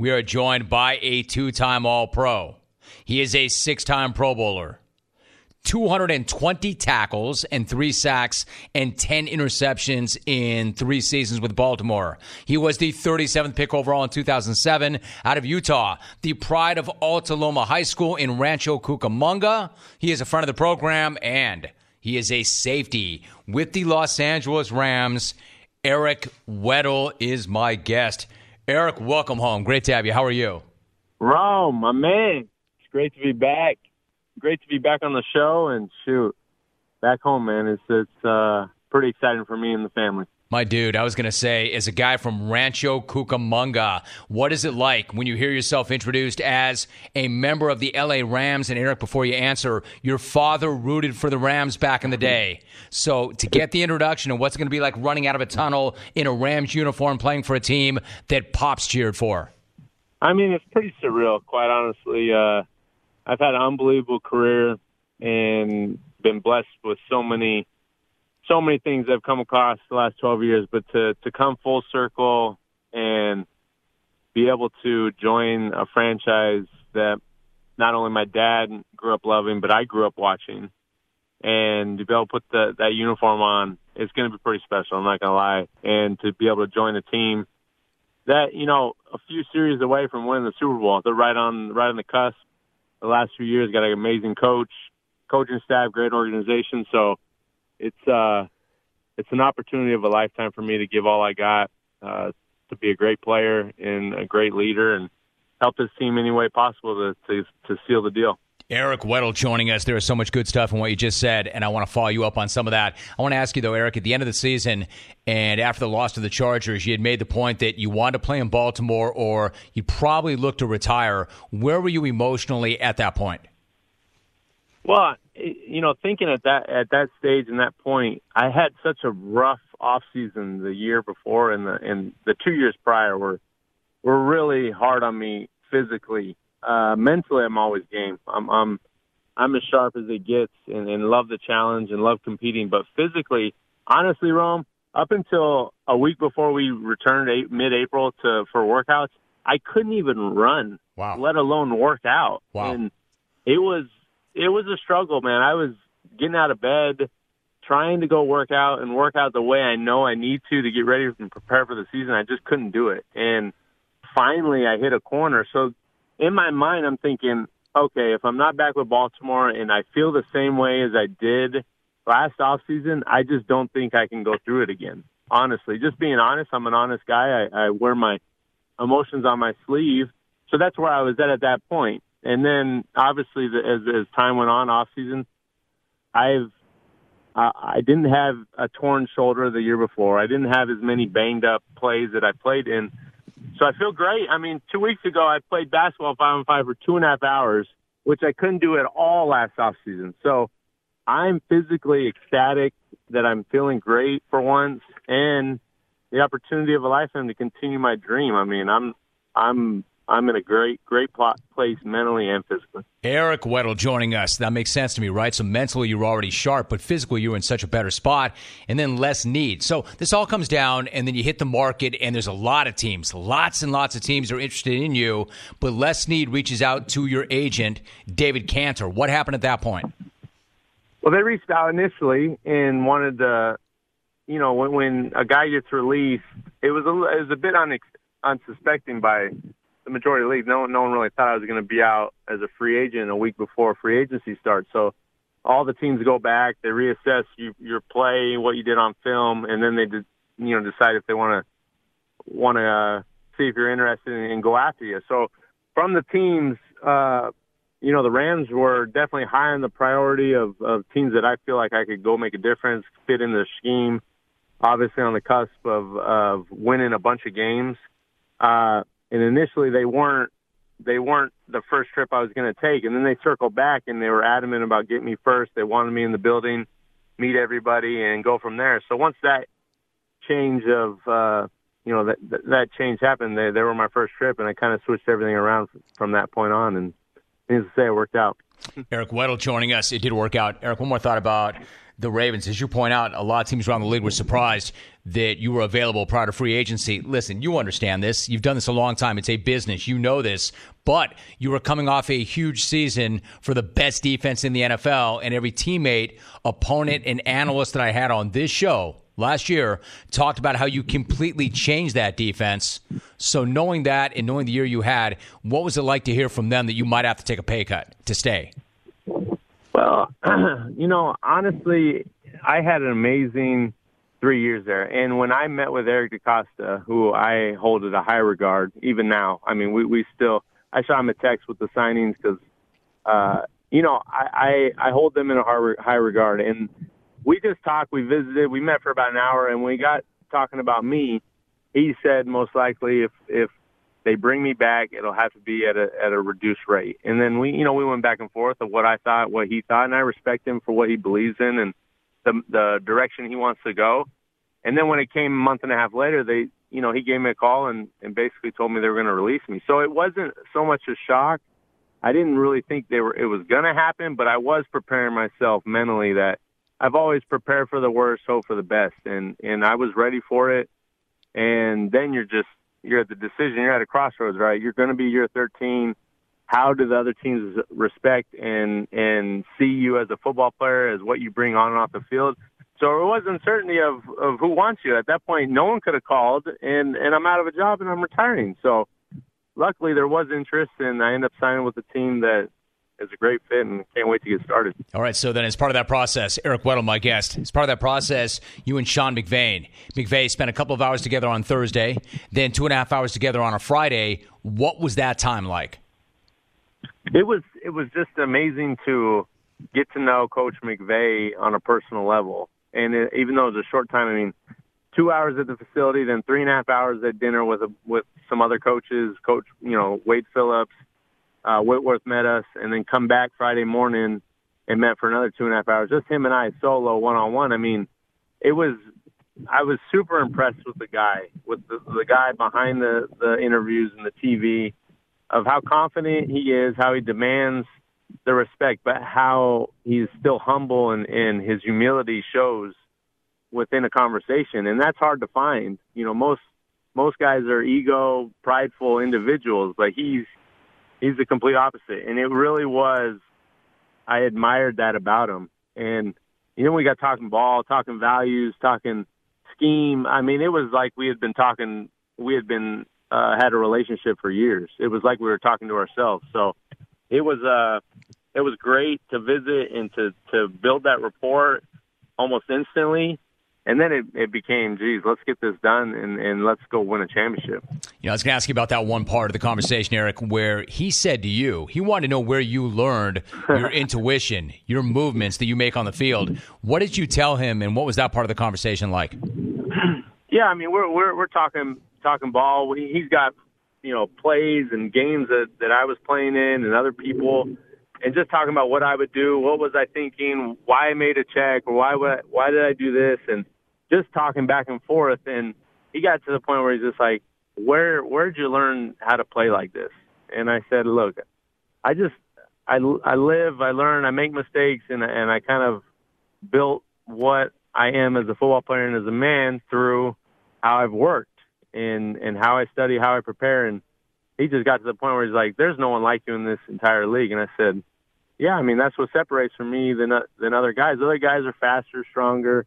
We are joined by a two-time All-Pro. He is a six-time Pro Bowler. 220 tackles and 3 sacks and 10 interceptions in 3 seasons with Baltimore. He was the 37th pick overall in 2007 out of Utah, the pride of Altaloma High School in Rancho Cucamonga. He is a friend of the program, and he is a safety with the Los Angeles Rams. Eric Weddle is my guest. Eric, welcome home. Great to have you. How are you? Rome, my man. It's great to be back. Great to be back on the show, and shoot, back home, man. It's pretty exciting for me and the family. My dude, I was going to say, as a guy from Rancho Cucamonga, what is it like when you hear yourself introduced as a member of the LA Rams? And Eric, before you answer, your father rooted for the Rams back in the day. So to get the introduction and what's it going to be like running out of a tunnel in a Rams uniform playing for a team that Pops cheered for? I mean, it's pretty surreal, quite honestly. I've had an unbelievable career and been blessed with so many things I've come across the last 12 years, but to come full circle and be able to join a franchise that not only my dad grew up loving, but I grew up watching, and to be able to put that uniform on, it's going to be pretty special, I'm not going to lie. And to be able to join a team that, a few series away from winning the Super Bowl, they're right on the cusp. The last few years, got an amazing coaching staff, great organization. So it's an opportunity of a lifetime for me to give all I got, to be a great player and a great leader and help this team any way possible to seal the deal. Eric Weddle joining us. There is so much good stuff in what you just said, and I want to follow you up on some of that. I want to ask you, though, Eric, at the end of the season and after the loss to the Chargers, you had made the point that you wanted to play in Baltimore or you'd probably look to retire. Where were you emotionally at that point? Well, thinking at that stage and that point, I had such a rough offseason the year before, and the 2 years prior were really hard on me physically. Mentally, I'm always game. I'm as sharp as it gets, and love the challenge and love competing. But physically, honestly, Rome, up until a week before we returned mid-April for workouts, I couldn't even run, let alone work out. Wow. And it was a struggle, man. I was getting out of bed, trying to go work out the way I know I need to get ready and prepare for the season. I just couldn't do it. And finally, I hit a corner. So in my mind, I'm thinking, okay, if I'm not back with Baltimore and I feel the same way as I did last offseason, I just don't think I can go through it again. Honestly, just being honest, I'm an honest guy. I wear my emotions on my sleeve. So that's where I was at that point. And then, obviously, as time went on off season, I didn't have a torn shoulder the year before. I didn't have as many banged up plays that I played in. So I feel great. I mean, 2 weeks ago, I played basketball 5-on-5 for 2.5 hours, which I couldn't do at all last off season. So I'm physically ecstatic that I'm feeling great for once, and the opportunity of a lifetime to continue my dream. I mean, I'm in a great place mentally and physically. Eric Weddle joining us. That makes sense to me, right? So mentally you're already sharp, but physically you're in such a better spot, and then less need. So this all comes down, and then you hit the market, and there's a lot of teams, lots and lots of teams are interested in you, but Les Snead reaches out to your agent, David Cantor. What happened at that point? Well, they reached out initially and wanted to, when a guy gets released, it was a bit unsuspecting by the majority of the league. No one really thought I was going to be out as a free agent a week before free agency starts. So all the teams go back, they reassess your play, what you did on film, and then they decide if they want to see if you're interested and go after you. So from the teams, the Rams were definitely high on the priority of teams that I feel like I could go make a difference, fit in the scheme. Obviously on the cusp of winning a bunch of games. And initially they weren't the first trip I was going to take. And then they circled back and they were adamant about getting me first. They wanted me in the building, meet everybody, and go from there. So once that change of, that change happened, they were my first trip, and I kind of switched everything around from that point on. And needless to say, it worked out. Eric Weddle joining us. It did work out. Eric, one more thought about the Ravens. As you point out, a lot of teams around the league were surprised that you were available prior to free agency. Listen, you understand this. You've done this a long time. It's a business. You know this. But you were coming off a huge season for the best defense in the NFL, and every teammate, opponent, and analyst that I had on this show last year talked about how you completely changed that defense. So knowing that and knowing the year you had, what was it like to hear from them that you might have to take a pay cut to stay? Well, honestly, I had an amazing 3 years there. And when I met with Eric DeCosta, who I hold in a high regard, even now, I mean, we still, I shot him a text with the signings because, I hold them in a high regard. And we just talked, we visited, we met for about an hour, and when we got talking about me, he said most likely if they bring me back, it'll have to be at a reduced rate. And then we went back and forth of what I thought, what he thought, and I respect him for what he believes in and the direction he wants to go. And then when it came a month and a half later, he gave me a call and basically told me they were going to release me. So it wasn't so much a shock. I didn't really think it was going to happen, but I was preparing myself mentally that I've always prepared for the worst, hope for the best. And I was ready for it. And then you're at the decision, you're at a crossroads, right? You're going to be year 13. How do the other teams respect and see you as a football player, as what you bring on and off the field? So it was uncertainty of who wants you. At that point, no one could have called, and I'm out of a job and I'm retiring. So luckily there was interest, and I ended up signing with a team that is a great fit and can't wait to get started. All right, so then as part of that process, Eric Weddle, my guest, as part of that process, you and Sean McVay spent a couple of hours together on Thursday, then 2.5 hours together on a Friday. What was that time like? It was just amazing to get to know Coach McVay on a personal level. And even though it was a short time, I mean, 2 hours at the facility, then 3.5 hours at dinner with some other coaches, Coach, Wade Phillips, Whitworth met us, and then come back Friday morning and met for another 2.5 hours. Just him and I solo one-on-one. I mean, I was super impressed with the guy, with the guy behind the interviews and the TV, of how confident he is, how he demands the respect, but how he's still humble and his humility shows within a conversation. And that's hard to find. Most guys are ego, prideful individuals, but he's the complete opposite. And it really was, I admired that about him. And, we got talking ball, talking values, talking scheme. I mean, it was like we had had a relationship for years. It was like we were talking to ourselves. So it was great to visit and to build that rapport almost instantly. And then it became, geez, let's get this done and let's go win a championship. I was going to ask you about that one part of the conversation, Eric, where he said to you, he wanted to know where you learned your intuition, your movements that you make on the field. What did you tell him, and what was that part of the conversation like? Yeah, I mean, we're talking ball. He's got, plays and games that I was playing in and other people, and just talking about what I would do, what was I thinking, why I made a check, or why did I do this, and just talking back and forth. And he got to the point where he's just like, where'd you learn how to play like this? And I said, look, I live, I learn, I make mistakes, and I kind of built what I am as a football player and as a man through how I've worked and how I study, how I prepare. And he just got to the point where he's like, there's no one like you in this entire league. And I said, yeah, I mean, that's what separates from me than other guys. Other guys are faster, stronger,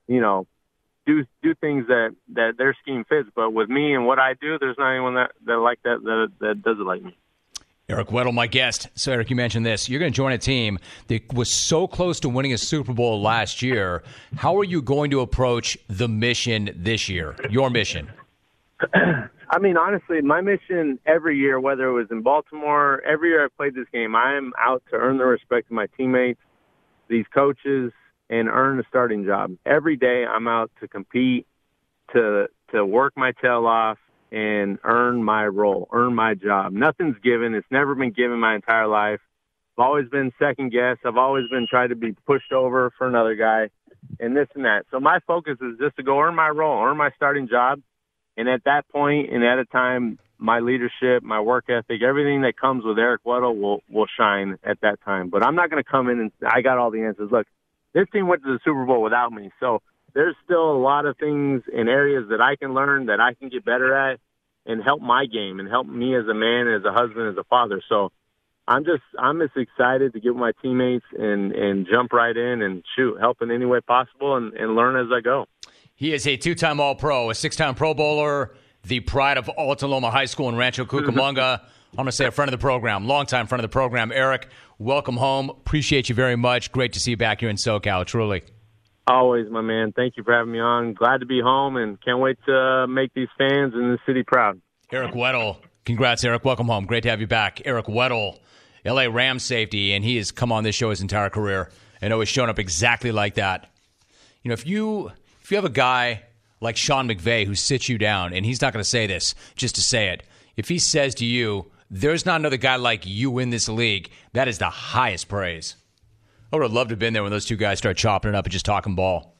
do things that their scheme fits. But with me and what I do, there's not anyone that like that does it like me. Eric Weddle, my guest. So, Eric, you mentioned this. You're going to join a team that was so close to winning a Super Bowl last year. How are you going to approach the mission this year, your mission? I mean, honestly, my mission every year, whether it was in Baltimore, every year I played this game, I am out to earn the respect of my teammates, these coaches, and earn a starting job. Every day I'm out to compete, to work my tail off, and earn my role, earn my job. Nothing's given. It's never been given my entire life. I've always been second guessed. I've always been tried to be pushed over for another guy and this and that. So my focus is just to go earn my role, earn my starting job. And at that point and at a time, my leadership, my work ethic, everything that comes with Eric Weddle will shine at that time. But I'm not going to come in and I got all the answers. Look, this team went to the Super Bowl without me. So there's still a lot of things in areas that I can learn, that I can get better at, and help my game and help me as a man, as a husband, as a father. So I'm just excited to get with my teammates and jump right in and help in any way possible and learn as I go. He is a 2-time All-Pro, a 6-time Pro Bowler, the pride of Altaloma High School in Rancho Cucamonga. I'm going to say a friend of the program, longtime friend of the program. Eric, welcome home. Appreciate you very much. Great to see you back here in SoCal, truly. Always, my man. Thank you for having me on. Glad to be home and can't wait to make these fans in the city proud. Eric Weddle. Congrats, Eric. Welcome home. Great to have you back. Eric Weddle, L.A. Rams safety, and he has come on this show his entire career and always shown up exactly like that. You know, if you have a guy like Sean McVay who sits you down, and he's not going to say this just to say it, if he says to you, there's not another guy like you in this league, that is the highest praise. I would have loved to have been there when those two guys start chopping it up and just talking ball.